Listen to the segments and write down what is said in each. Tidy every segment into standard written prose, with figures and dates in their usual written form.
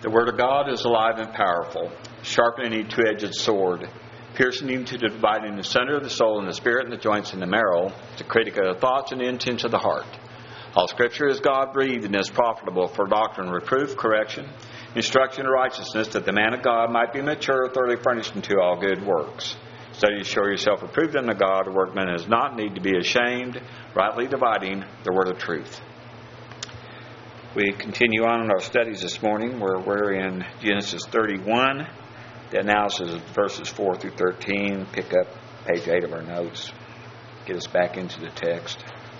The Word of God is alive and powerful, sharpening any two-edged sword, piercing even to dividing the center of the soul and the spirit and the joints and the marrow, the critic of the thoughts and the intents of the heart. All Scripture is God-breathed and is profitable for doctrine, reproof, correction, instruction in righteousness, that the man of God might be mature, thoroughly furnished unto all good works. Study to show yourself approved unto God, a workman does not need to be ashamed, rightly dividing the word of truth. We continue on in our studies this morning, where we're in Genesis 31. The analysis of verses 4 through 13. Pick up page 8 of our notes. Get us back into the text.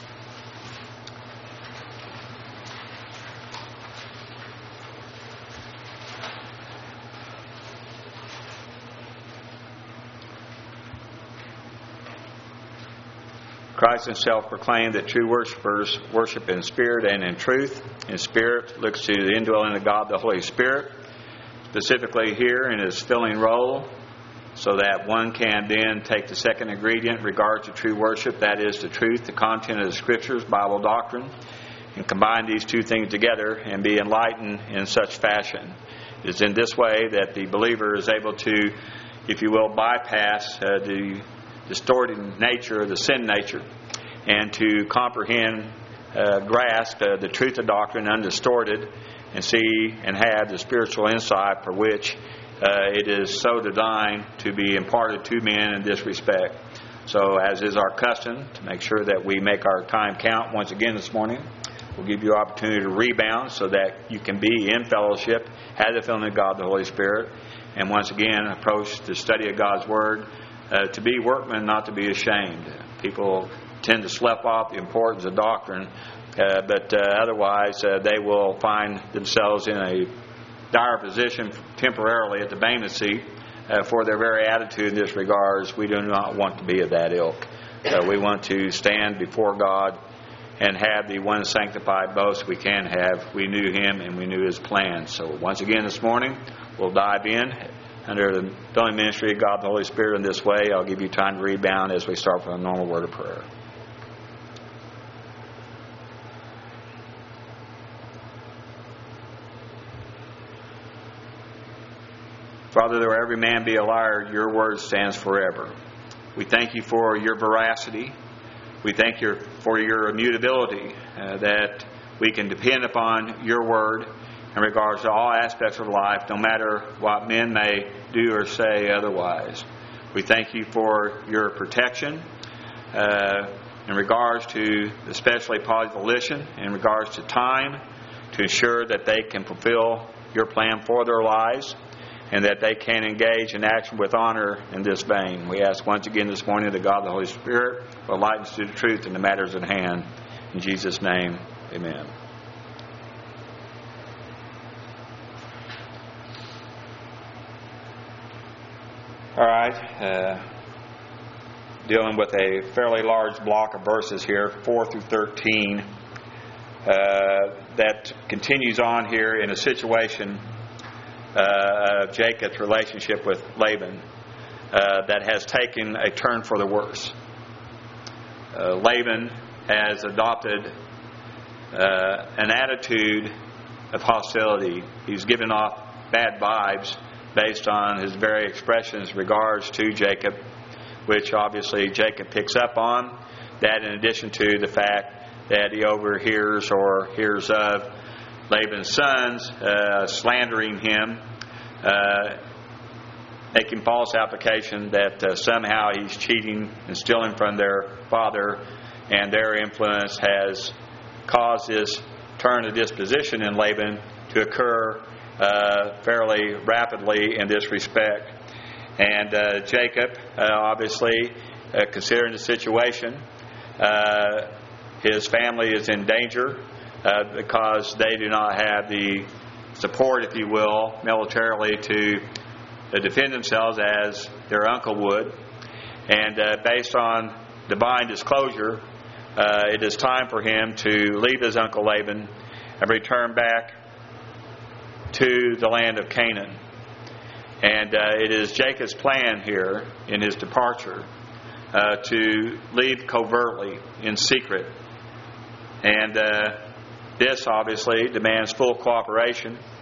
Christ himself proclaimed that true worshipers worship in spirit and in truth. In spirit looks to the indwelling of God, the Holy Spirit, specifically here in his filling role, so that one can then take the second ingredient in regard to true worship, that is the truth, the content of the Scriptures, Bible doctrine, and combine these two things together and be enlightened in such fashion. It is in this way that the believer is able to, if you will, bypass the distorted nature, the sin nature, and to comprehend, grasp the truth of doctrine undistorted, and see and have the spiritual insight for which it is so designed to be imparted to men in this respect. So, as is our custom, to make sure that we make our time count once again this morning, we'll give you opportunity to rebound so that you can be in fellowship, have the filling of God, the Holy Spirit, and once again approach the study of God's Word to be workmen, not to be ashamed. People tend to slough off the importance of doctrine, but otherwise they will find themselves in a dire position temporarily at the bema seat for their very attitude in this regard. We do not want to be of that ilk. We want to stand before God and have the one sanctified boast we can have. We knew Him and we knew His plan. So once again this morning, we'll dive in under the filling ministry of God the Holy Spirit in this way. I'll give you time to rebound as we start with a normal word of prayer. Father, though every man be a liar, your word stands forever. We thank you for your veracity. We thank you for your immutability, that we can depend upon your word in regards to all aspects of life, no matter what men may do or say otherwise. We thank you for your protection in regards to especially volition, in regards to time, to ensure that they can fulfill your plan for their lives and that they can engage in action with honor in this vein. We ask once again this morning that God the Holy Spirit will enlighten us to the truth in the matters at hand. In Jesus' name, amen. All right, dealing with a fairly large block of verses here, 4 through 13, that continues on here in a situation of Jacob's relationship with Laban that has taken a turn for the worse. Laban has adopted an attitude of hostility. He's given off bad vibes based on his very expressions in regards to Jacob, which obviously Jacob picks up on. That in addition to the fact that he overhears or hears of Laban's sons slandering him, making false application that somehow he's cheating and stealing from their father, and their influence has caused this turn of disposition in Laban to occur fairly rapidly in this respect. And Jacob, obviously, considering the situation, his family is in danger because they do not have the support, if you will, militarily to defend themselves as their uncle would. And based on divine disclosure, it is time for him to leave his uncle Laban and return back to the land of Canaan. And it is Jacob's plan here in his departure to leave covertly, in secret. And this obviously demands full cooperation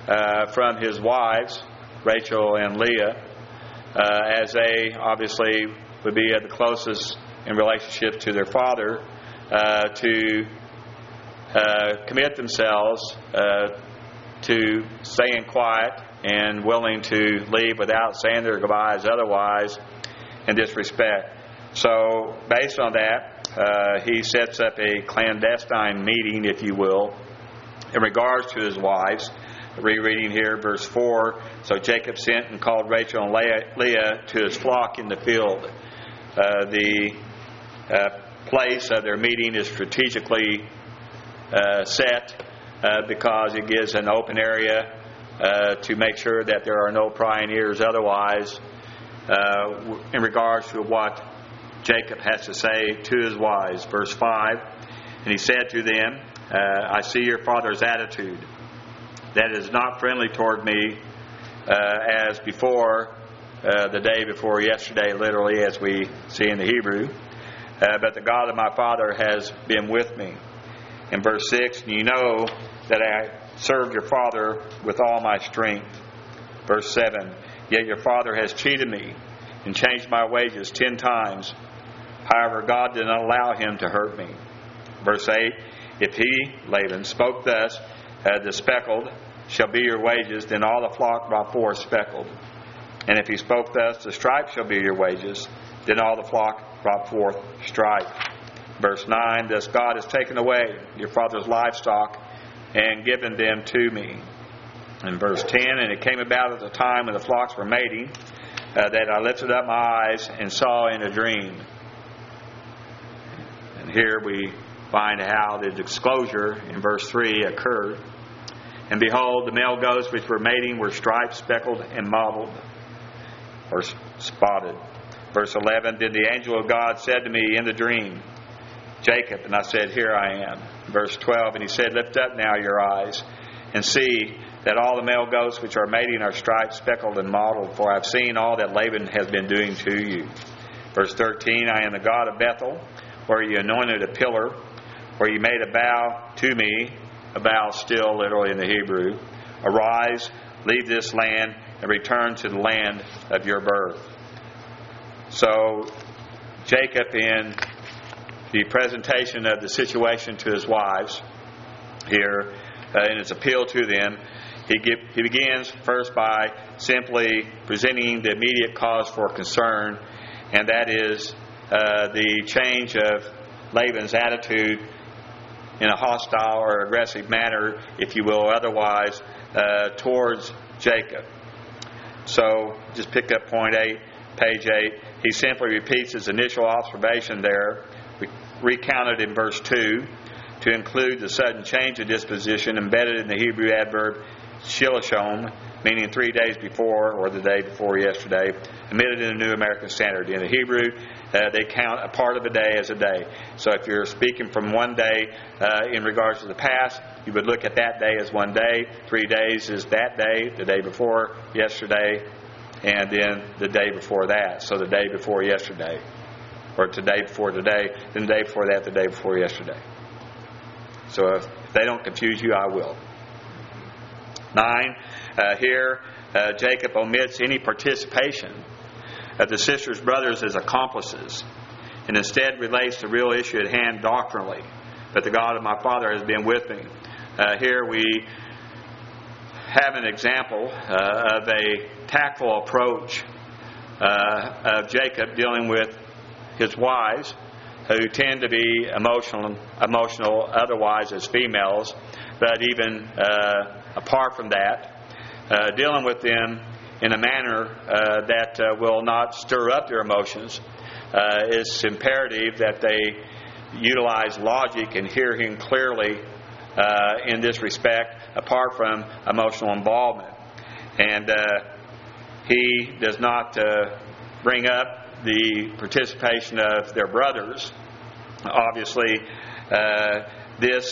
from his wives, Rachel and Leah, as they obviously would be the closest in relationship to their father, to commit themselves to staying quiet and willing to leave without saying their goodbyes otherwise in this respect. So based on that, he sets up a clandestine meeting, if you will, in regards to his wives. Rereading here, verse 4, so Jacob sent and called Rachel and Leah to his flock in the field. The place of their meeting is strategically set because it gives an open area to make sure that there are no prying ears otherwise in regards to what Jacob has to say to his wives. Verse 5, and he said to them, I see your father's attitude. That is not friendly toward me as before, the day before yesterday, literally, as we see in the Hebrew. But the God of my father has been with me. In verse 6, you know that I served your father with all my strength. Verse 7, yet your father has cheated me and changed my wages 10 times. However, God did not allow him to hurt me. Verse 8, if he, Laban, spoke thus, the speckled shall be your wages, then all the flock brought forth speckled. And if he spoke thus, the stripe shall be your wages, then all the flock brought forth stripe. Verse 9, thus God has taken away your father's livestock and given them to me. And verse 10, and it came about at the time when the flocks were mating, that I lifted up my eyes and saw in a dream. And here we find how the disclosure in verse 3 occurred. And behold, the male goats which were mating were striped, speckled, and mottled, or spotted. Verse 11, then the angel of God said to me in the dream, Jacob, and I said, here I am. Verse 12, and he said, lift up now your eyes, and see that all the male goats which are mating are striped, speckled, and mottled, for I have seen all that Laban has been doing to you. Verse 13, I am the God of Bethel, where you anointed a pillar, where you made a vow to me, a vow still literally in the Hebrew. Arise, leave this land, and return to the land of your birth. So Jacob, in the presentation of the situation to his wives here, in his appeal to them, he begins first by simply presenting the immediate cause for concern, and that is the change of Laban's attitude in a hostile or aggressive manner, if you will, otherwise, towards Jacob. So, just pick up point 8, page 8. He simply repeats his initial observation there, recounted in verse 2, to include the sudden change of disposition embedded in the Hebrew adverb shilashom, meaning 3 days before or the day before yesterday, omitted in the New American Standard. In the Hebrew, they count a part of a day as a day. So if you're speaking from one day in regards to the past, you would look at that day as one day. 3 days is that day, the day before yesterday, and then the day before that. So the day before yesterday, or today before today, then the day before that, the day before yesterday. So if they don't confuse you, I will. 9, here Jacob omits any participation of the sisters' brothers as accomplices, and instead relates the real issue at hand doctrinally. But the God of my father has been with me. Here we have an example of a tactful approach of Jacob dealing with his wives, who tend to be emotional otherwise as females, but even apart from that, dealing with them in a manner that will not stir up their emotions. It's imperative that they utilize logic and hear him clearly in this respect, apart from emotional involvement. And he does not bring up the participation of their brothers. Obviously, this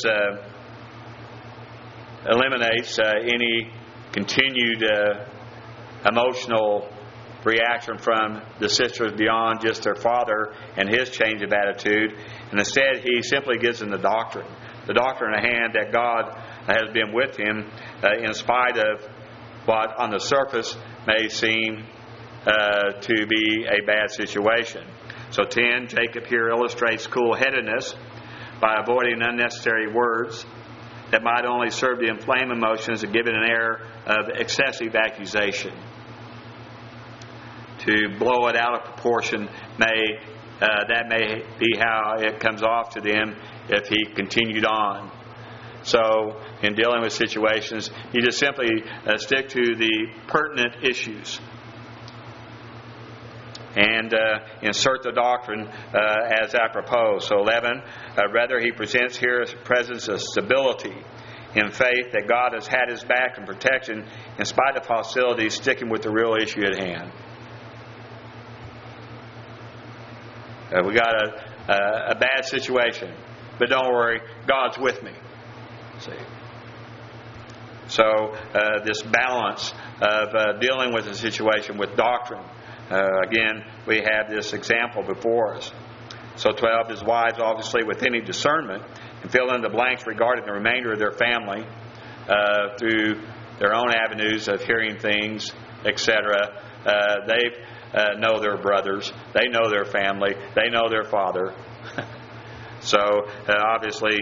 eliminates any continued emotional reaction from the sisters beyond just their father and his change of attitude. And instead, he simply gives them the doctrine at hand that God has been with him in spite of what on the surface may seem to be a bad situation. So 10, Jacob here illustrates cool-headedness by avoiding unnecessary words that might only serve to inflame emotions and give it an air of excessive accusation. To blow it out of proportion may be how it comes off to them if he continued on. So, in dealing with situations, you just simply stick to the pertinent issues and insert the doctrine as apropos. So 11, rather he presents here a presence of stability in faith that God has had his back and protection in spite of hostility, sticking with the real issue at hand. We got a bad situation, but don't worry, God's with me. See? So this balance of dealing with the situation with doctrine. Again, we have this example before us. So 12, his wives, obviously, with any discernment, and fill in the blanks regarding the remainder of their family through their own avenues of hearing things, etc. They know their brothers. They know their family. They know their father. So, obviously,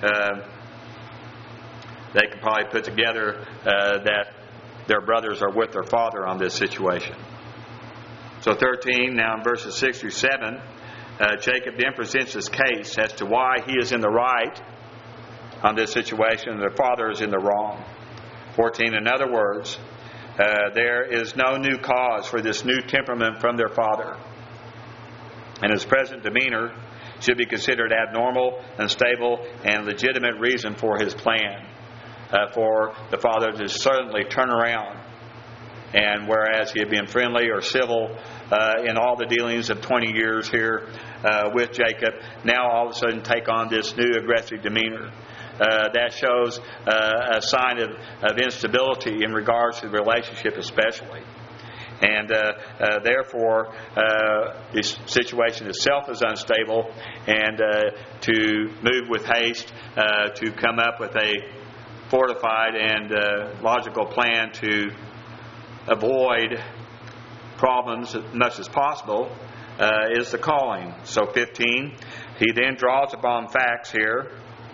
they can probably put together that their brothers are with their father on this situation. So 13, now in verses 6 through 7, Jacob then presents his case as to why he is in the right on this situation and their father is in the wrong. 14, in other words, there is no new cause for this new temperament from their father. And his present demeanor should be considered abnormal, unstable, and legitimate reason for his plan. For the father to suddenly turn around. And whereas he had been friendly or civil in all the dealings of 20 years here with Jacob, now all of a sudden take on this new aggressive demeanor. That shows a sign of instability in regards to the relationship especially. And therefore, this situation itself is unstable, and to move with haste to come up with a fortified and logical plan to avoid problems as much as possible is the calling. So 15, he then draws upon facts here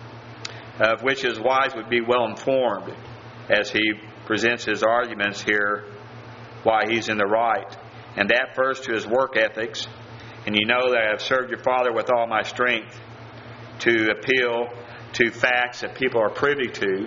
of which his wives would be well informed as he presents his arguments here why he's in the right. And that first to his work ethics. And you know that I have served your father with all my strength, to appeal to facts that people are privy to.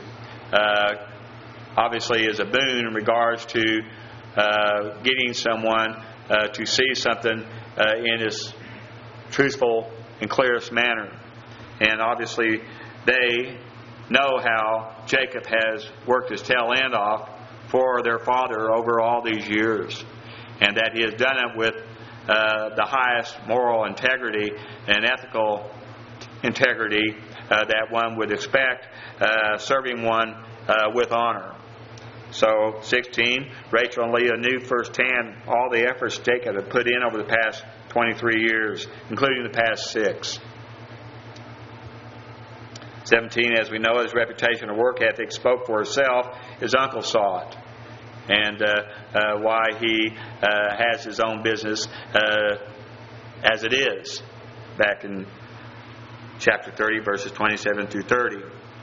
Obviously is a boon in regards to getting someone to see something in his truthful and clearest manner. And obviously they know how Jacob has worked his tail end off for their father over all these years, and that he has done it with the highest moral integrity and ethical integrity that one would expect, serving one with honor. So 16, Rachel and Leah knew firsthand all the efforts Jacob had put in over the past 23 years, including the past 6. 17, as we know, his reputation and work ethic spoke for itself. His uncle saw it, and why he has his own business as it is, back in chapter 30, verses 27 through 30.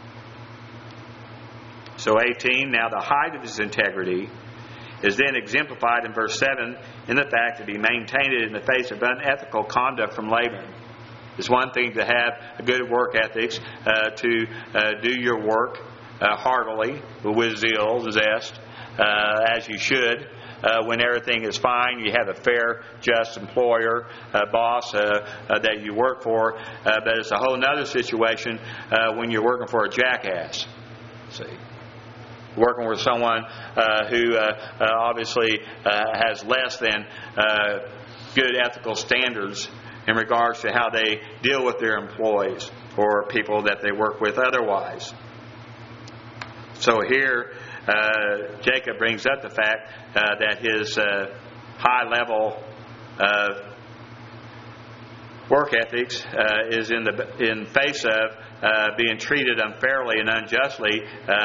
So 18, now the height of his integrity is then exemplified in verse 7 in the fact that he maintained it in the face of unethical conduct from Laban. It's one thing to have a good work ethics, to do your work heartily, with zeal, zest, as you should. When everything is fine, you have a fair, just employer, boss that you work for. But it's a whole other situation when you're working for a jackass. See, working with someone who obviously has less than good ethical standards in regards to how they deal with their employees or people that they work with otherwise. So here, Jacob brings up the fact that his high level of work ethics is in face of being treated unfairly and unjustly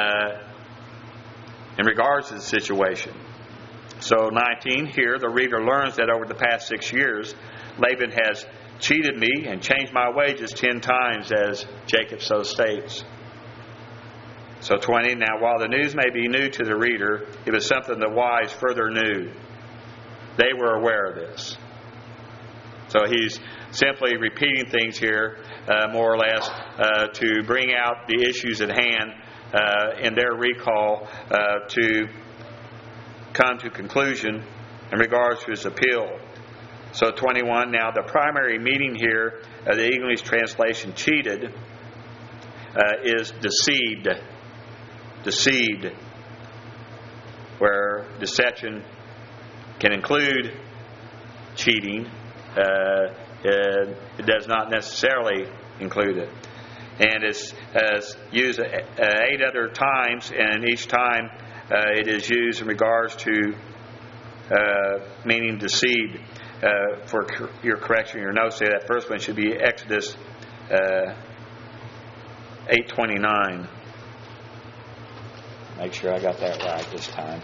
in regards to the situation. So 19, here the reader learns that over the past 6 years, Laban has cheated me and changed my wages 10 times, as Jacob so states. So 20, now while the news may be new to the reader, it was something the wise further knew. They were aware of this. So he's simply repeating things here, more or less, to bring out the issues at hand in their recall to come to conclusion in regards to his appeal. So 21, now the primary meaning here of the English translation cheated is deceived. Deceived, where deception can include cheating. It does not necessarily include it. And it's used 8 other times, and each time it is used in regards to meaning deceived. For your correction, your notes say that first one should be Exodus 8:29. Make sure I got that right this time.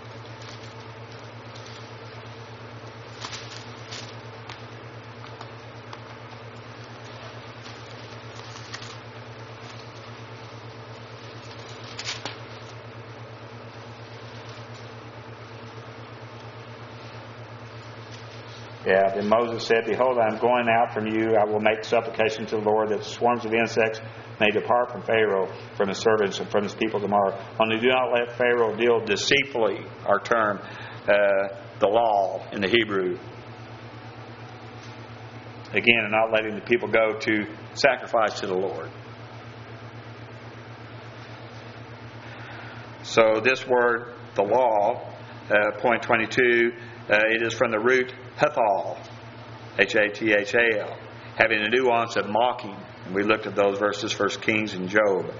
Yeah, then Moses said, behold, I am going out from you. I will make supplication to the Lord that swarms of insects may depart from Pharaoh, from his servants, and from his people tomorrow. Only do not let Pharaoh deal deceitfully, our term, the law in the Hebrew. Again, and not letting the people go to sacrifice to the Lord. So this word, the law, point 22, it is from the root Hathal, Hathal, having a nuance of mocking. And we looked at those verses, 1 Kings and Job.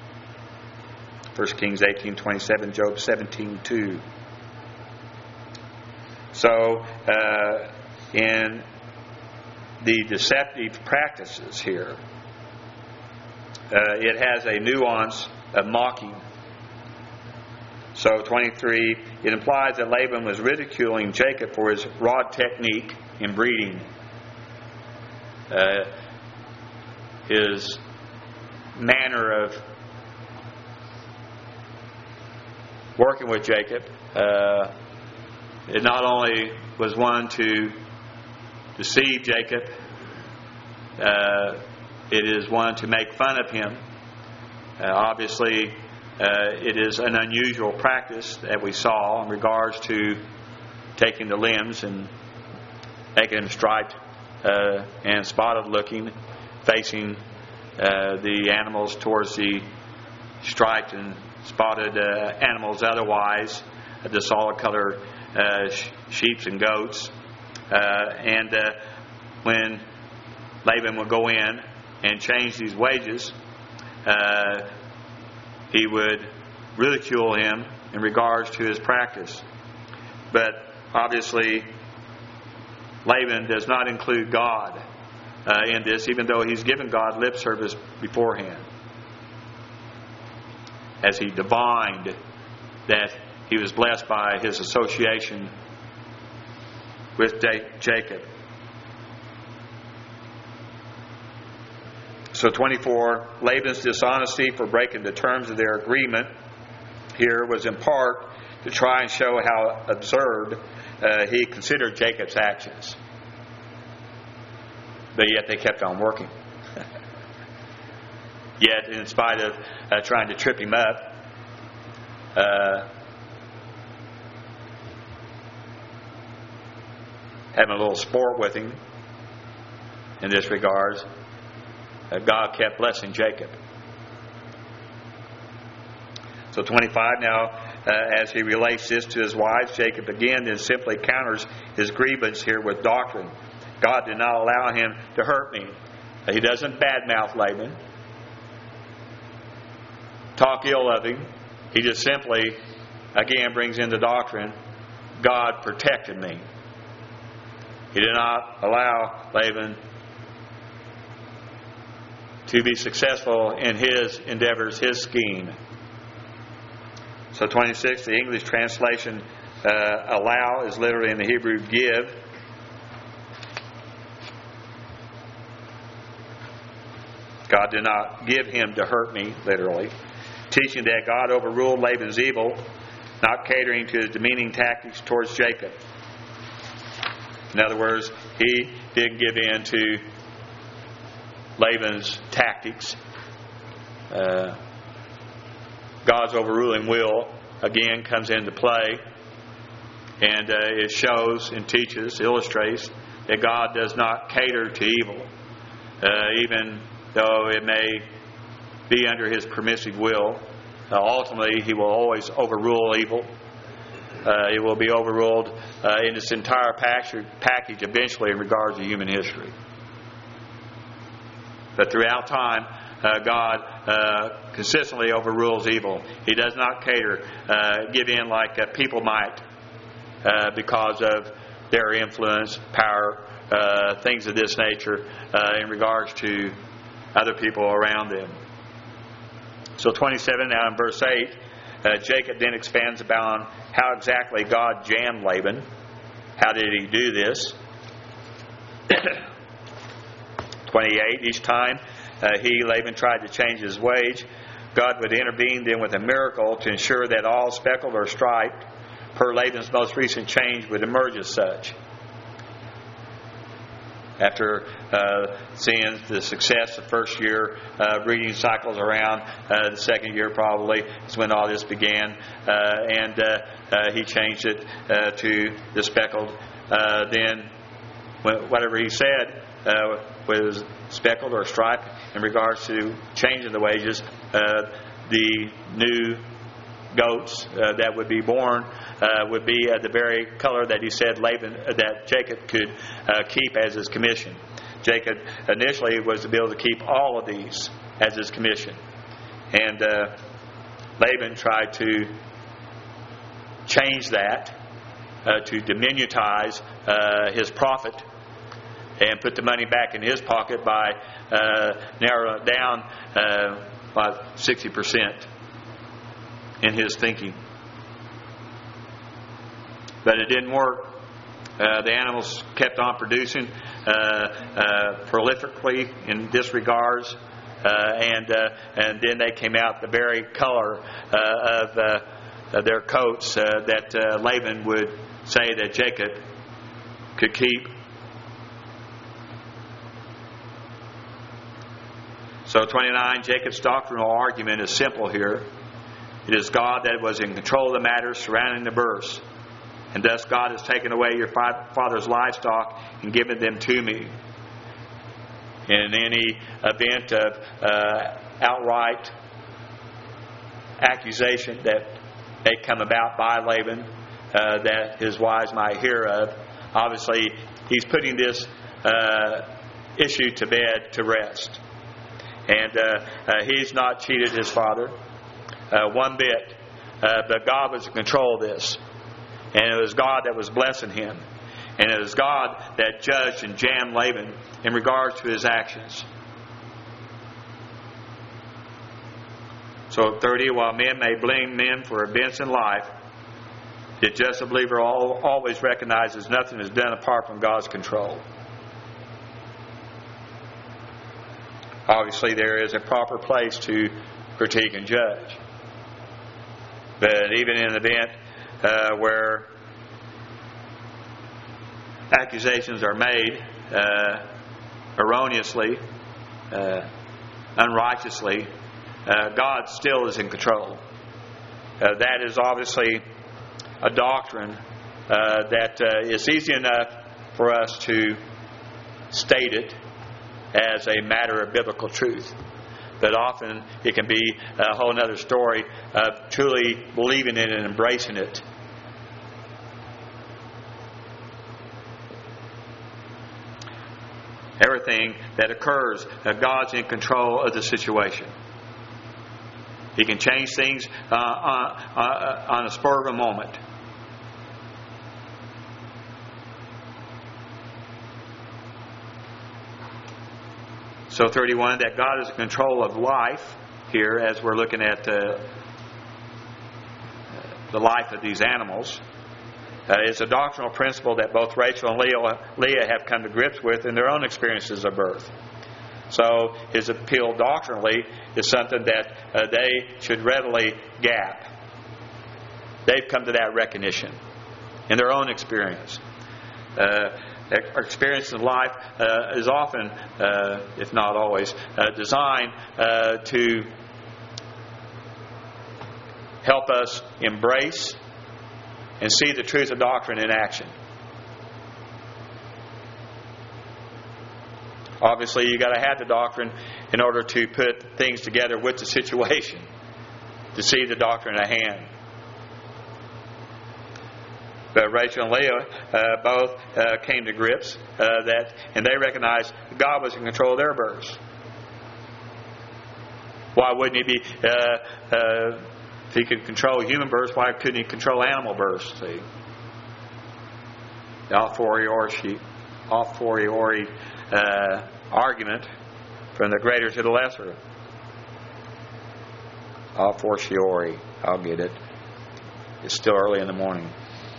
1 Kings 18:27, Job 17:2. So, in the deceptive practices here, it has a nuance of mocking. So 23, it implies that Laban was ridiculing Jacob for his rod technique in breeding. His manner of working with Jacob, it not only was one to deceive Jacob, it is one to make fun of him. Obviously, it is an unusual practice that we saw in regards to taking the limbs and making them striped and spotted looking, facing the animals towards the striped and spotted animals otherwise, the solid colored sheep and goats. And when Laban would go in and change these wages, he would ridicule him in regards to his practice. But obviously, Laban does not include God in this, even though he's given God lip service beforehand, as he divined that he was blessed by his association with Jacob. So 24, Laban's dishonesty for breaking the terms of their agreement here was in part to try and show how absurd he considered Jacob's actions. But yet they kept on working. Yet, in spite of trying to trip him up, having a little sport with him in this regards, God kept blessing Jacob. So 25, now as he relates this to his wives, Jacob again then simply counters his grievance here with doctrine. God did not allow him to hurt me. He doesn't badmouth Laban, talk ill of him. He just simply, again, brings in the doctrine, God protected me. He did not allow Laban to be successful in his endeavors, his scheme. So 26, the English translation, allow, is literally in the Hebrew give. God did not give him to hurt me, literally. Teaching that God overruled Laban's evil, not catering to his demeaning tactics towards Jacob. In other words, he didn't give in to Laban's tactics. God's overruling will, again, comes into play. And it shows and teaches, illustrates, that God does not cater to evil. Even though it may be under his permissive will, ultimately he will always overrule evil. It will be overruled in its entire package eventually in regards to human history. But throughout time, God consistently overrules evil. He does not cater, give in like people might because of their influence, power, things of this nature in regards to other people around them. So 27, now in verse 8, Jacob then expands about how exactly God jammed Laban. How did he do this? 28, each time Laban tried to change his wage, God would intervene then with a miracle to ensure that all speckled or striped per Laban's most recent change would emerge as such. After seeing the success the first year, breeding cycles around, the second year probably is when all this began, and he changed it to the speckled. Then whatever he said was speckled or striped in regards to changing the wages, the new goats that would be born would be the very color that he said that Jacob could keep as his commission. Jacob initially was to be able to keep all of these as his commission, and Laban tried to change that to diminutize his profit and put the money back in his pocket by narrowing it down by 60% in his thinking. But it didn't work. The animals kept on producing prolifically in this regards, and then they came out the very color of their coats that Laban would say that Jacob could keep. So 29, Jacob's doctrinal argument is simple here. It is God that was in control of the matters surrounding the births. And thus God has taken away your father's livestock and given them to me. In any event of outright accusation that may come about by Laban that his wives might hear of, obviously he's putting this issue to bed, to rest. And he's not cheated his father one bit. But God was in control of this. And it was God that was blessing him. And it was God that judged and jammed Laban in regards to his actions. So 30, while men may blame men for events in life, the just believer always recognizes nothing is done apart from God's control. Obviously, there is a proper place to critique and judge. But even in an event where accusations are made erroneously, unrighteously, God still is in control. That is obviously a doctrine that is easy enough for us to state it as a matter of biblical truth. But often it can be a whole other story of truly believing it and embracing it. Everything that occurs, God's in control of the situation. He can change things on a spur of a moment. So 31, that God is in control of life here as we're looking at the life of these animals. It's a doctrinal principle that both Rachel and Leah have come to grips with in their own experiences of birth. So his appeal doctrinally is something that they should readily gap. They've come to that recognition in their own experience. Our experience in life is often, if not always, designed to help us embrace and see the truth of doctrine in action. Obviously, you got to have the doctrine in order to put things together with the situation, to see the doctrine at hand. But Rachel and Leah both came to grips and they recognized God was in control of their births. Why wouldn't He be? If He could control human births, why couldn't He control animal births? See, the a fortiori argument from the greater to the lesser. A fortiori, I'll get it. It's still early in the morning.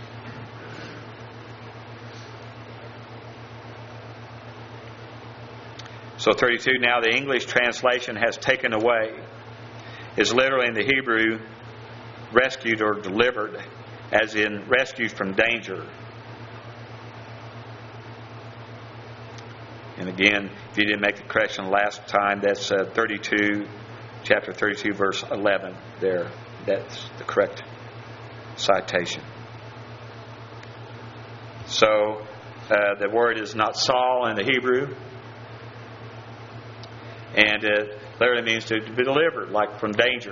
So 32, now the English translation has taken away, is literally in the Hebrew rescued or delivered, as in rescued from danger. And again, if you didn't make the correction last time, that's 32, chapter 32, verse 11 there. That's the correct citation. So the word is not Saul in the Hebrew. And it literally means to be delivered, like from danger.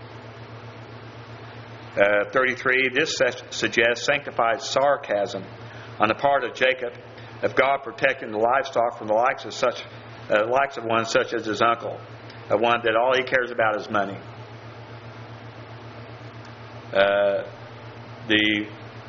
33, this suggests sanctified sarcasm on the part of Jacob of God protecting the livestock from the likes of one such as his uncle, one that all he cares about is money. The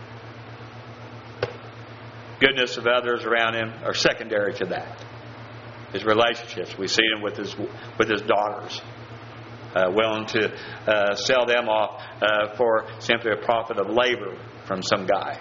goodness of others around him are secondary to that. His relationships, we see him with his daughters, willing to sell them off for simply a profit of labor from some guy.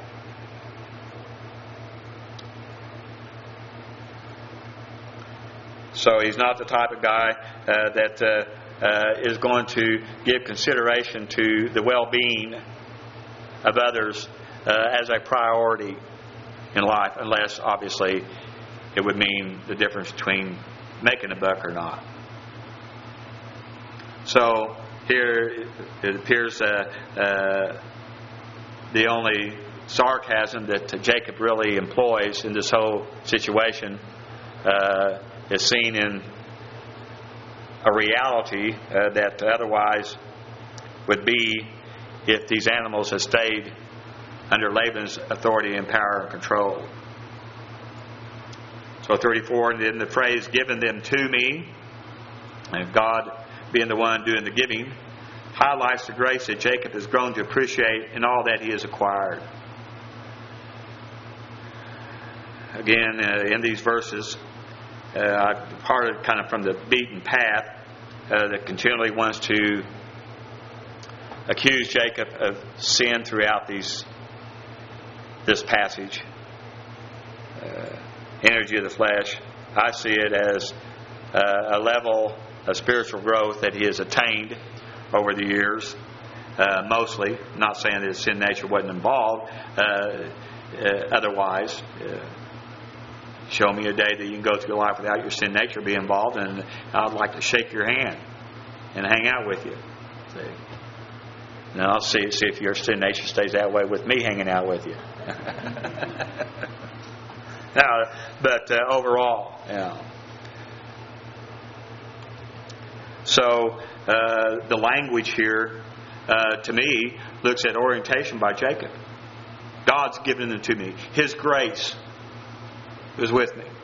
So he's not the type of guy that is going to give consideration to the well-being of others as a priority in life, unless obviously it would mean the difference between making a buck or not. So here it appears the only sarcasm that Jacob really employs in this whole situation is seen in a reality that otherwise would be if these animals had stayed under Laban's authority and power and control. So 34, and then the phrase, given them to me, and God being the one doing the giving, highlights the grace that Jacob has grown to appreciate in all that he has acquired. Again, in these verses, I departed kind of from the beaten path that continually wants to accuse Jacob of sin throughout this passage. Energy of the flesh. I see it as a level of spiritual growth that he has attained over the years, mostly. I'm not saying that his sin nature wasn't involved otherwise. Show me a day that you can go through life without your sin nature being involved, and I'd like to shake your hand and hang out with you. See? Now I'll see if your sin nature stays that way with me hanging out with you. But overall, So the language here, to me, looks at orientation by Jacob. God's given them to me. His grace is with me.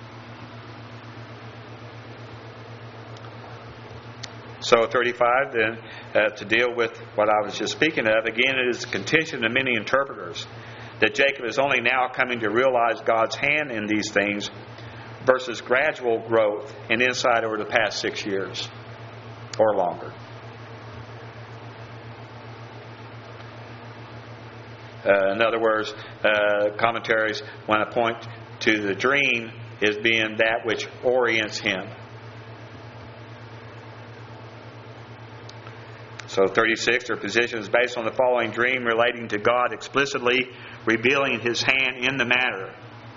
So 35, then, to deal with what I was just speaking of, again, it is the contention of many interpreters that Jacob is only now coming to realize God's hand in these things versus gradual growth in insight over the past 6 years or longer. In other words, commentaries want to point to the dream as being that which orients him. So 36, their position is based on the following dream relating to God explicitly revealing His hand in the matter.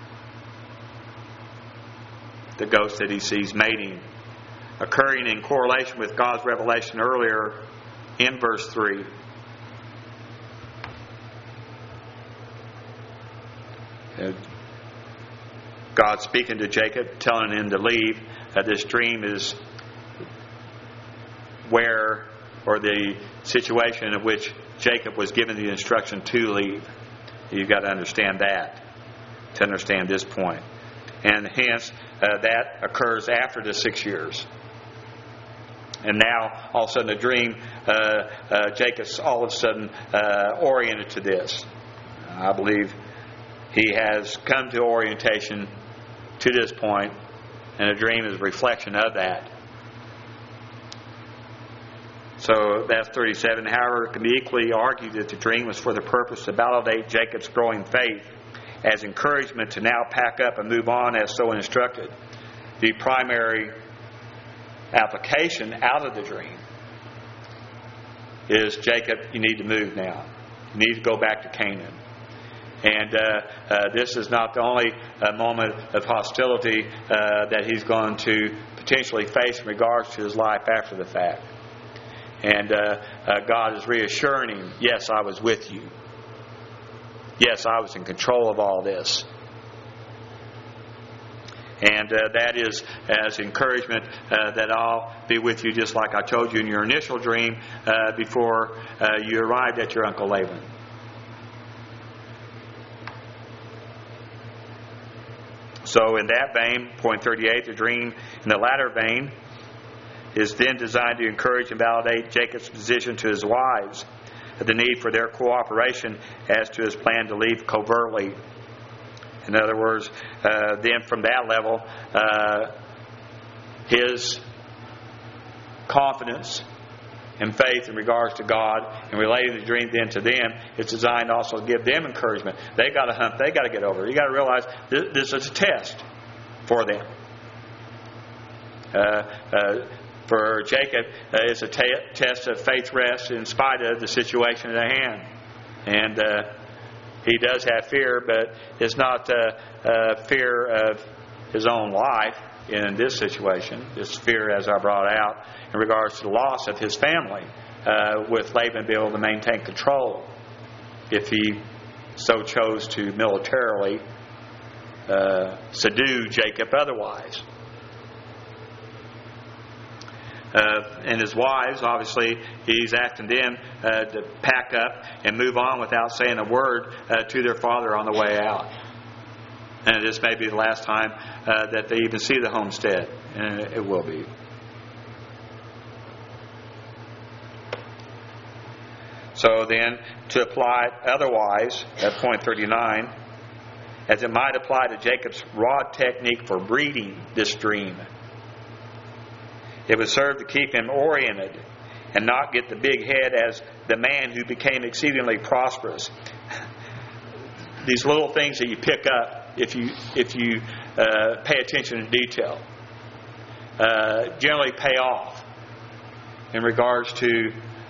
The ghost that he sees mating, occurring in correlation with God's revelation earlier in verse 3. God speaking to Jacob, telling him to leave. This dream is where, or the situation in which Jacob was given the instruction to leave. You've got to understand that to understand this point. And hence, that occurs after the 6 years. And now, all of a sudden, the dream, Jacob's all of a sudden oriented to this. I believe he has come to orientation to this point, and a dream is a reflection of that. So that's 37. However, it can be equally argued that the dream was for the purpose to validate Jacob's growing faith as encouragement to now pack up and move on as so instructed. The primary application out of the dream is, Jacob, you need to move now. You need to go back to Canaan. And this is not the only moment of hostility that he's going to potentially face in regards to his life after the fact. And God is reassuring him, yes, I was with you. Yes, I was in control of all this. And that is as encouragement that I'll be with you just like I told you in your initial dream before you arrived at your Uncle Laban. So in that vein, point 38, the dream in the latter vein is then designed to encourage and validate Jacob's position to his wives, the need for their cooperation as to his plan to leave covertly. In other words, then from that level, his confidence and faith in regards to God and relating the dream then to them, it's designed also to give them encouragement. They got to hump. They got to get over it. You got to realize this is a test for them. For Jacob, it's a test of faith rest in spite of the situation at hand. And he does have fear, but it's not fear of his own life in this situation. It's fear, as I brought out, in regards to the loss of his family, with Laban being able to maintain control if he so chose to militarily subdue Jacob otherwise. And his wives, obviously, he's asking them to pack up and move on without saying a word to their father on the way out. And this may be the last time that they even see the homestead. And it will be. So then, to apply it otherwise, at point 39, as it might apply to Jacob's rod technique for breeding this dream, it would serve to keep him oriented and not get the big head as the man who became exceedingly prosperous. These little things that you pick up if you pay attention to detail generally pay off in regards to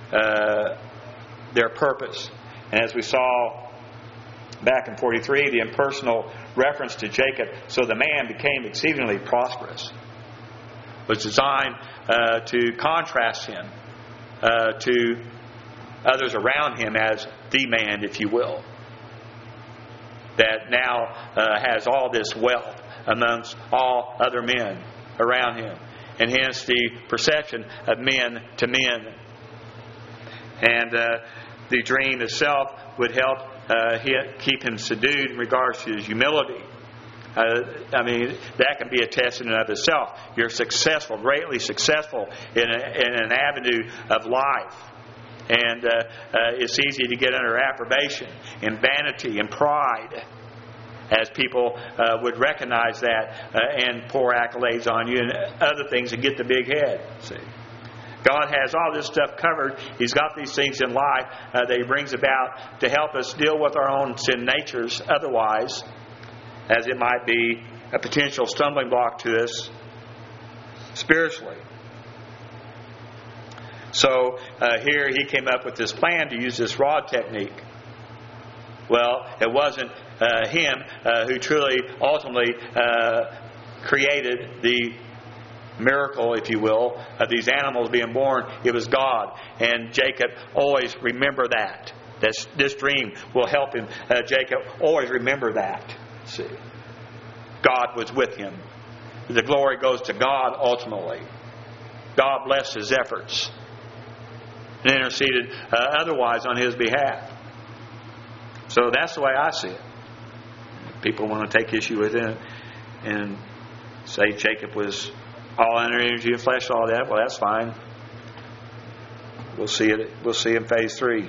their purpose. And as we saw back in 43, the impersonal reference to Jacob, so the man became exceedingly prosperous, was designed to contrast him to others around him as the man, if you will, that now has all this wealth amongst all other men around him, and hence the perception of men to men. And the dream itself would help keep him subdued in regards to his humility. That can be a test in and of itself. You're successful, greatly successful in an avenue of life. And it's easy to get under approbation and vanity and pride as people would recognize that and pour accolades on you and other things and get the big head. See, God has all this stuff covered. He's got these things in life that He brings about to help us deal with our own sin natures. Otherwise, as it might be a potential stumbling block to us spiritually. So here He came up with this plan to use this rod technique. Well, it wasn't Him who truly, ultimately created the miracle, if you will, of these animals being born. It was God. And Jacob always remember that. This dream will help him. Jacob always remember that. See, God was with him. The glory goes to God ultimately. God blessed his efforts and interceded otherwise on his behalf. So that's the way I see it. People want to take issue with it and say Jacob was all energy and flesh, all that. Well, that's fine. We'll see it. We'll see in phase 3.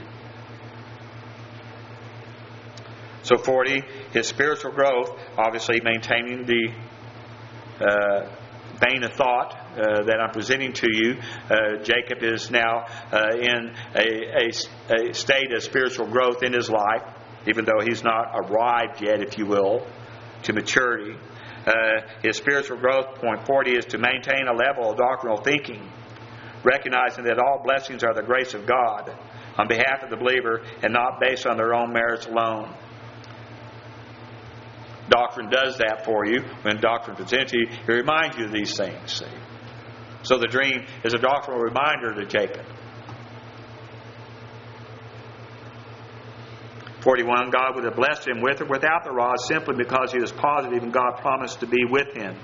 So 40, his spiritual growth, obviously maintaining the vein of thought that I'm presenting to you. Jacob is now in a state of spiritual growth in his life, even though he's not arrived yet, if you will, to maturity. His spiritual growth, point 40, is to maintain a level of doctrinal thinking, recognizing that all blessings are the grace of God on behalf of the believer and not based on their own merits alone. Doctrine does that for you. When doctrine presents you, it reminds you of these things. See? So the dream is a doctrinal reminder to Jacob. 41, God would have blessed him with or without the rod simply because he was positive and God promised to be with him.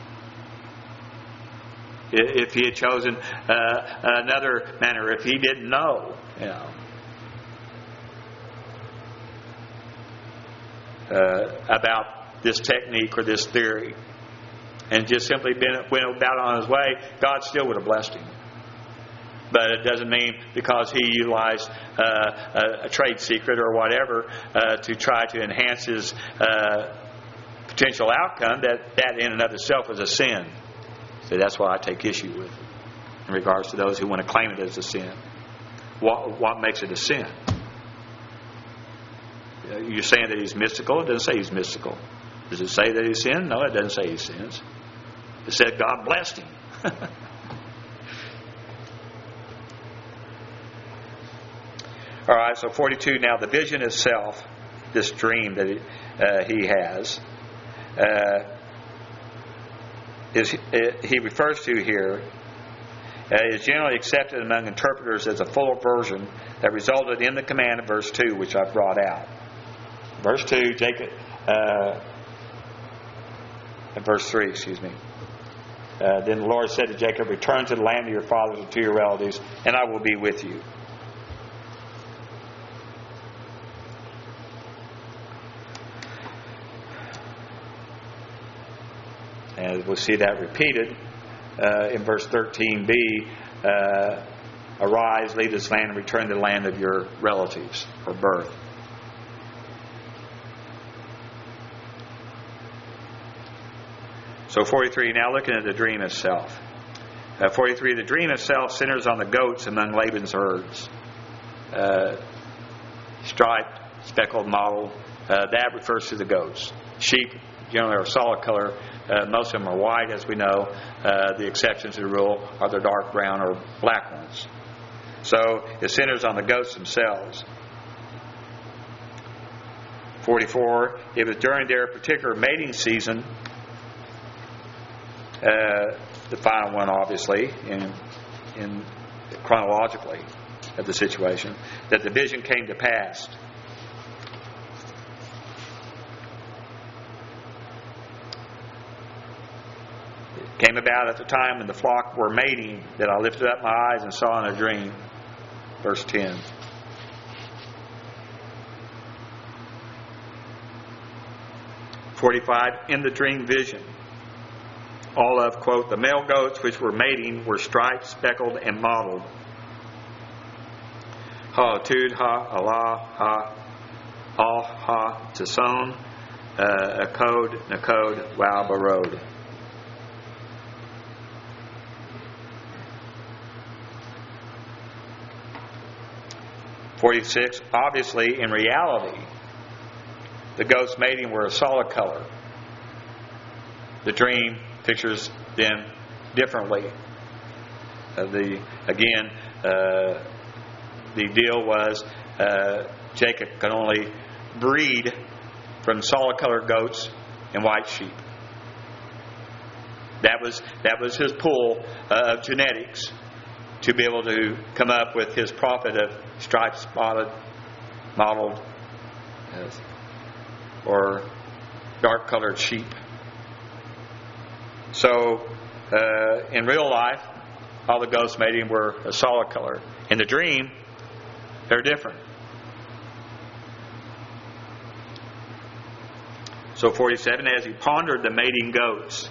If he had chosen another manner, if he didn't know, about this technique or this theory, and just simply went about on his way, God still would have blessed him. But it doesn't mean because he utilized a trade secret or whatever to try to enhance his potential outcome, that in and of itself is a sin. So that's what I take issue with in regards to those who want to claim it as a sin. What makes it a sin? You're saying that he's mystical? It doesn't say he's mystical. Does it say that he sinned? No, it doesn't say he sins. It said God blessed him. All right, so 42. Now the vision itself, this dream that he has, he refers to here, is generally accepted among interpreters as a fuller version that resulted in the command of verse 2, which I've brought out. Verse 2, Jacob, verse 3, excuse me. Then the Lord said to Jacob, return to the land of your fathers and to your relatives, and I will be with you. And we'll see that repeated in verse 13b. Arise, leave this land, and return to the land of your relatives or birth. So 43, now looking at the dream itself. 43, the dream itself centers on the goats among Laban's herds. Striped, speckled, mottled, that refers to the goats. Sheep generally are solid color. Most of them are white, as we know. The exceptions to the rule are the dark brown or black ones. So it centers on the goats themselves. 44, it was during their particular mating season, the final one obviously, in chronologically of the situation, that the vision came to pass. Came about at the time when the flock were mating, that I lifted up my eyes and saw in a dream. Verse 10. In the dream vision, all of, quote, the male goats which were mating were striped, speckled, and mottled. Ha, Tud, Ha, Allah, Ha, Al, Ha, Tason, Akod, Nakod, Wal-Barod. (46) Obviously, in reality, the goats mating were a solid color. The dream pictures them differently. The deal was Jacob could only breed from solid colored goats and white sheep. That was his pool of genetics to be able to come up with his prophet of striped, spotted, mottled, or dark colored sheep. So in real life, all the goats mating were a solid color. In the dream, they're different. So 47, as he pondered the mating goats,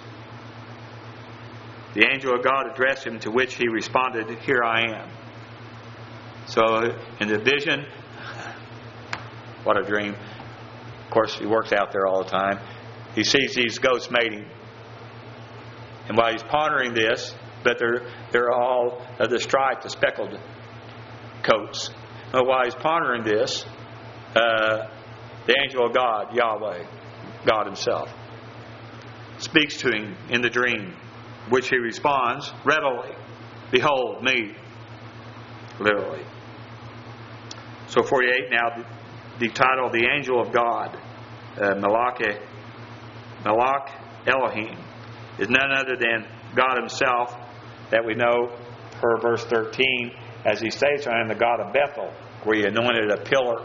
the angel of God addressed him, to which he responded, "Here I am." So in the vision, what a dream. Of course, he works out there all the time. He sees these goats mating. And while he's pondering this, but they're all the striped, the speckled coats. But while he's pondering this, the angel of God, Yahweh, God himself, speaks to him in the dream, which he responds readily, "Behold me," literally. So 48, now the title of the angel of God, Malach Elohim, is none other than God himself, that we know per verse 13, as he states, "I am the God of Bethel, where he anointed a pillar."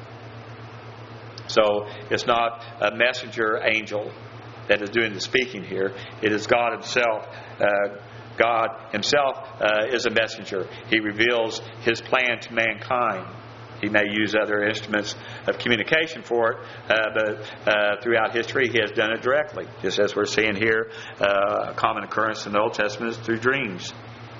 So it's not a messenger angel that is doing the speaking here. It is God himself. God himself is a messenger. He reveals his plan to mankind. He may use other instruments of communication for it, but throughout history he has done it directly. Just as we're seeing here, a common occurrence in the Old Testament is through dreams.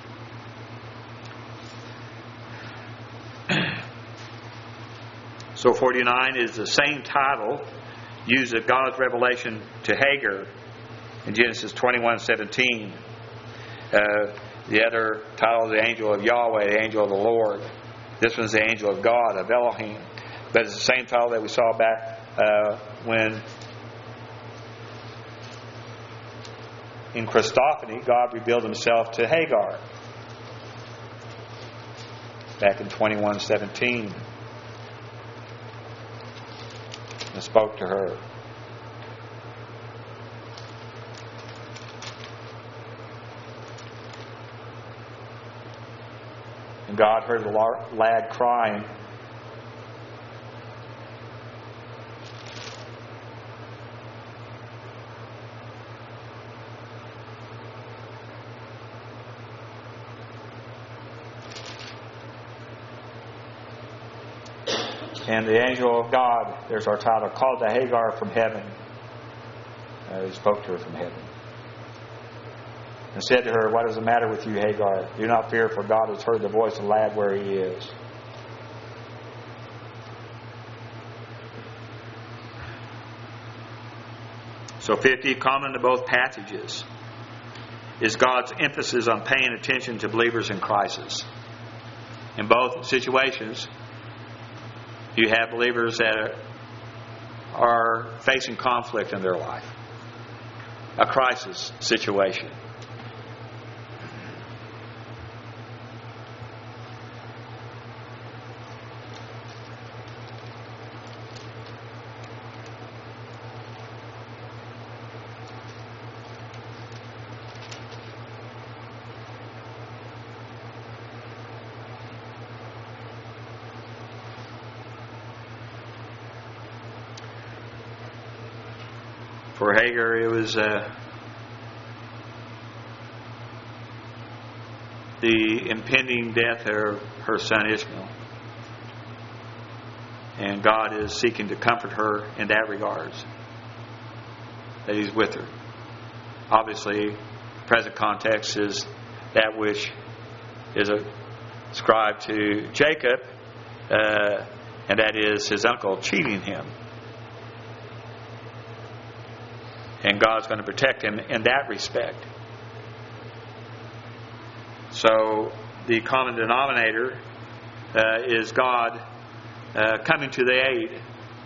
So 49 is the same title used of God's revelation to Hagar in Genesis 21:17. The other title is the angel of Yahweh, the angel of the Lord. This one's the angel of God, of Elohim. But it's the same title that we saw back when in Christophany God revealed himself to Hagar back in 21:17 and spoke to her. And God heard the lad crying. And the angel of God, there's our title, called to Hagar from heaven. He spoke to her from heaven. And said to her, "What is the matter with you, Hagar? Do not fear, for God has heard the voice of the lad where he is." So 50, common to both passages, is God's emphasis on paying attention to believers in crisis. In both situations, you have believers that are facing conflict in their life, a crisis situation. For Hagar, it was the impending death of her son Ishmael. And God is seeking to comfort her in that regards, that He's with her. Obviously, present context is that which is ascribed to Jacob, and that is his uncle cheating him. And God's going to protect him in that respect. So the common denominator is God coming to the aid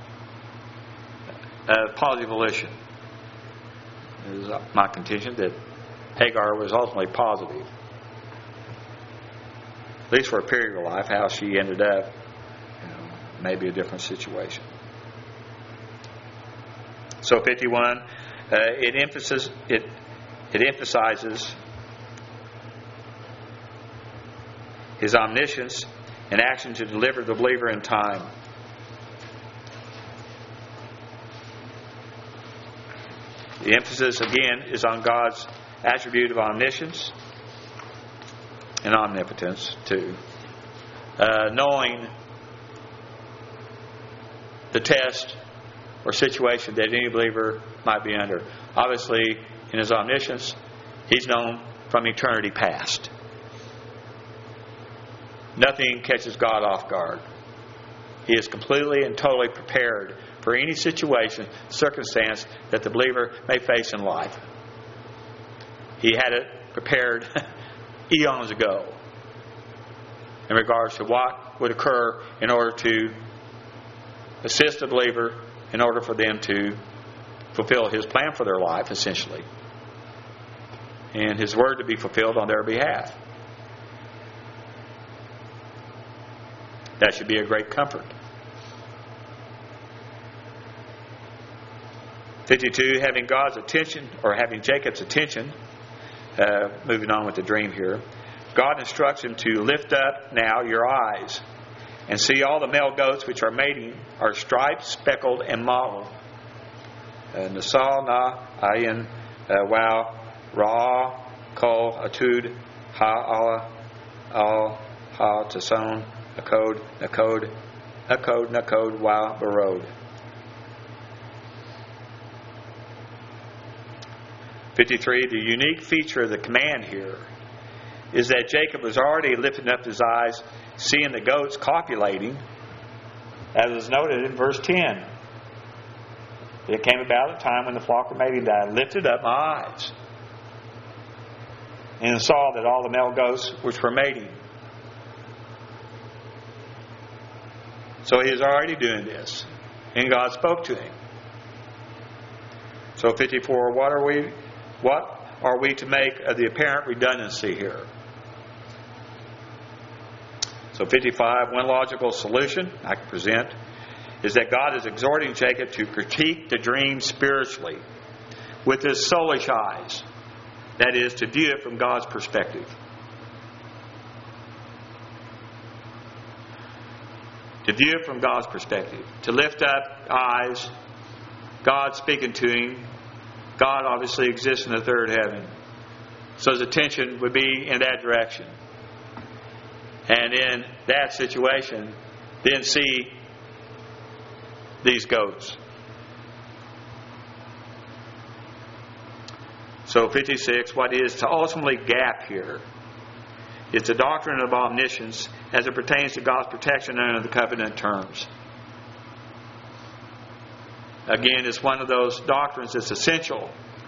of positive volition. It is my contention that Hagar was ultimately positive. At least for a period of life. How she ended up, maybe a different situation. So 51, it emphasizes his omniscience and action to deliver the believer in time. The emphasis again is on God's attribute of omniscience and omnipotence too. Knowing the test or situation that any believer might be under. Obviously, in his omniscience, he's known from eternity past. Nothing catches God off guard. He is completely and totally prepared for any situation, circumstance that the believer may face in life. He had it prepared eons ago in regards to what would occur in order to assist the believer in order for them to fulfill His plan for their life, essentially. And His word to be fulfilled on their behalf. That should be a great comfort. 52, having God's attention, or having Jacob's attention, moving on with the dream here, God instructs him to lift up now your eyes and see all the male goats which are mating are striped, speckled, and mottled. Nasal, na, ayin, wow, ra, kol, atud, ha, ala, al, ha, tason, akod, nakod, akod, nakod, wow, barod. 53, the unique feature of the command here is that Jacob was already lifting up his eyes, seeing the goats copulating, as is noted in verse 10. It came about at a time when the flock were mating, that I lifted up my eyes and saw that all the male goats which were mating. So he was already doing this, and God spoke to him. So 54, what are we to make of the apparent redundancy here? So 55, one logical solution I can present is that God is exhorting Jacob to critique the dream spiritually with his soulish eyes. That is, to view it from God's perspective. To view it from God's perspective. To lift up eyes, God speaking to him. God obviously exists in the third heaven. So his attention would be in that direction. And in that situation, then see these goats. So 56, what is to ultimately gap here is the doctrine of omniscience as it pertains to God's protection under the covenant terms. Again, it's one of those doctrines that's essential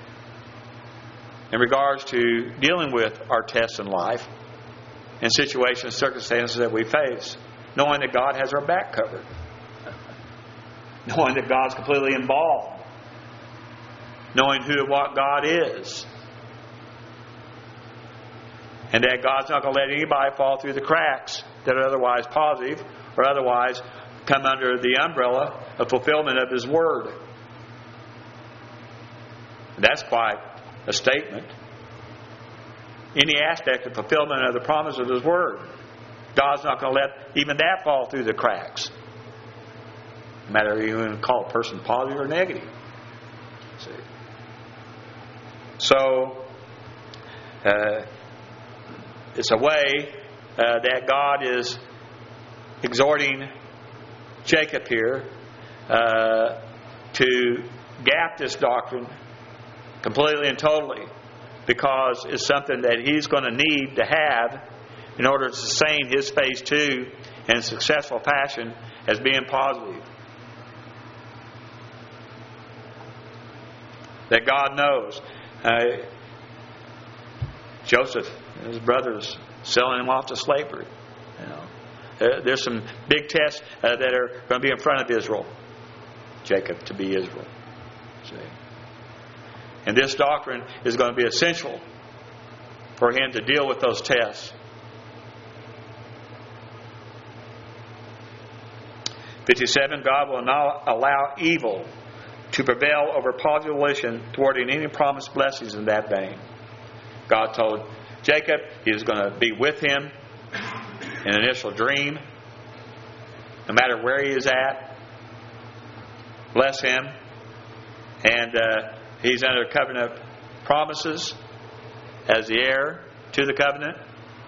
in regards to dealing with our tests in life and situations, circumstances that we face, knowing that God has our back covered, knowing that God's completely involved, knowing who and what God is, and that God's not going to let anybody fall through the cracks that are otherwise positive or otherwise come under the umbrella of fulfillment of His Word. That's quite a statement. Any aspect of fulfillment of the promise of His Word, God's not going to let even that fall through the cracks. No matter if you want to call a person positive or negative. See? So, it's a way that God is exhorting Jacob here to gap this doctrine completely and totally, because it's something that he's going to need to have in order to sustain his phase 2 in a successful fashion as being positive. that God knows. Joseph and his brothers selling him off to slavery. There's some big tests that are going to be in front of Israel. Jacob to be Israel. See? And this doctrine is going to be essential for him to deal with those tests. 57, God will not allow evil to prevail over positive volition thwarting any promised blessings in that vein. God told Jacob He was going to be with him in an initial dream, no matter where he is at. Bless him. And he's under covenant promises as the heir to the covenant.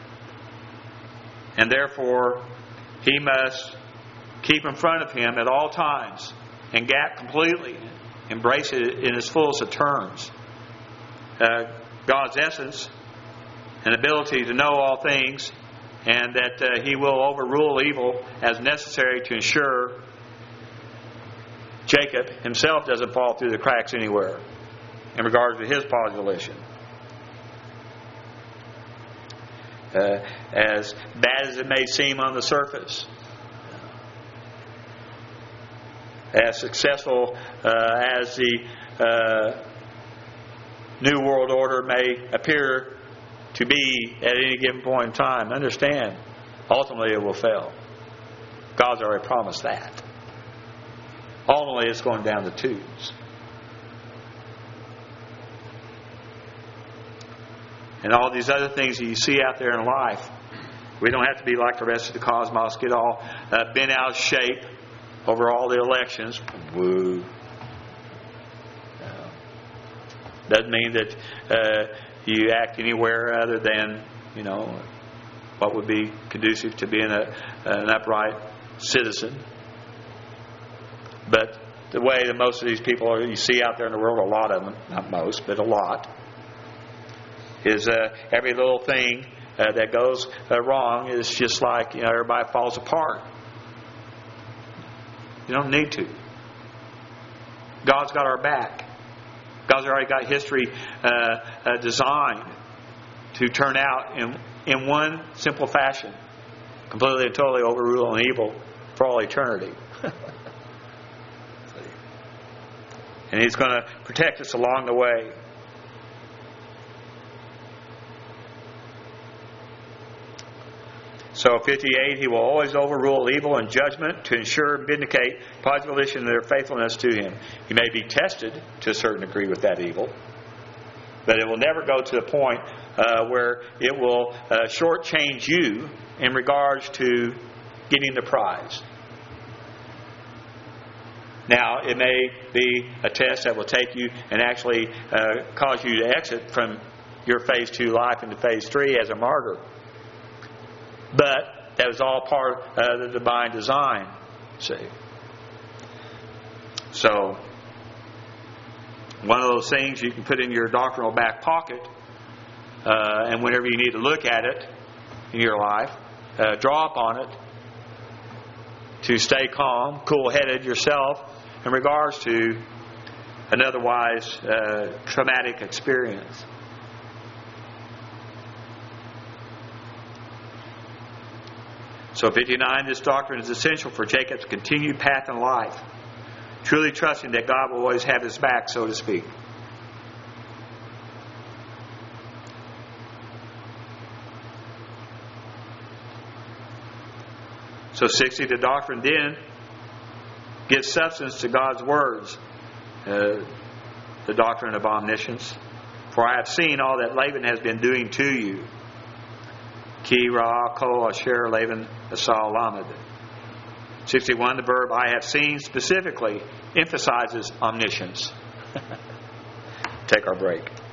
And therefore, he must keep in front of him at all times and gap completely, embrace it in its fullest of terms. God's essence and ability to know all things, and that He will overrule evil as necessary to ensure Jacob himself doesn't fall through the cracks anywhere in regards to his position. As bad as it may seem on the surface, as successful as the New World Order may appear to be at any given point in time, understand, ultimately it will fail. God's already promised that. Ultimately it's going down the tubes. And all these other things that you see out there in life, we don't have to be like the rest of the cosmos, get all bent out of shape over all the elections. Woo. Doesn't mean that you act anywhere other than, what would be conducive to being an upright citizen. But the way that most of these people you see out there in the world, a lot of them, not most, but a lot, is every little thing that goes wrong is just like, everybody falls apart. You don't need to. God's got our back. God's already got history designed to turn out in one simple fashion, completely and totally overruling evil for all eternity. And He's going to protect us along the way. So 58, He will always overrule evil and judgment to ensure and vindicate positive volition and their faithfulness to Him. He may be tested to a certain degree with that evil, but it will never go to the point where it will shortchange you in regards to getting the prize. Now, it may be a test that will take you and actually cause you to exit from your phase 2 life into phase 3 as a martyr. But that was all part of the divine design. See? So, one of those things you can put in your doctrinal back pocket, and whenever you need to look at it in your life, draw upon it to stay calm, cool-headed yourself in regards to an otherwise traumatic experience. So 59, this doctrine is essential for Jacob's continued path in life, truly trusting that God will always have his back, so to speak. So 60, the doctrine then gives substance to God's words, the doctrine of omniscience. For I have seen all that Laban has been doing to you. Ki, Ra, Ko, Asher, Laban, Esau, Lamed. 61, the verb I have seen specifically emphasizes omniscience. Take our break.